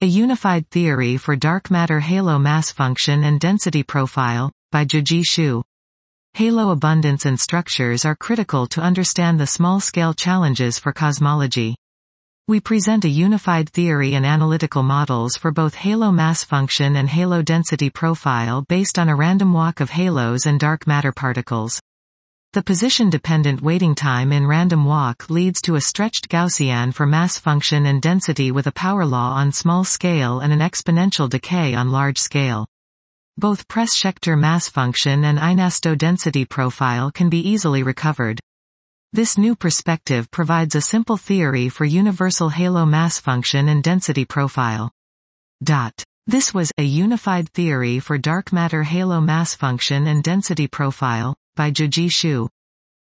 A Unified Theory for Dark Matter Halo Mass Function and Density Profile, by Zhiji Xu. Halo abundance and structures are critical to understand the small-scale challenges for cosmology. We present a unified theory and analytical models for both halo mass function and halo density profile based on a random walk of halos and dark matter particles. The position-dependent waiting time in random walk leads to a stretched Gaussian for mass function and density with a power law on small scale and an exponential decay on large scale. Both Press-Schechter mass function and Einasto density profile can be easily recovered. This new perspective provides a simple theory for universal halo mass function and density profile. This was A Unified Theory for Dark Matter Halo Mass Function and Density Profile, by Zhiji Xu.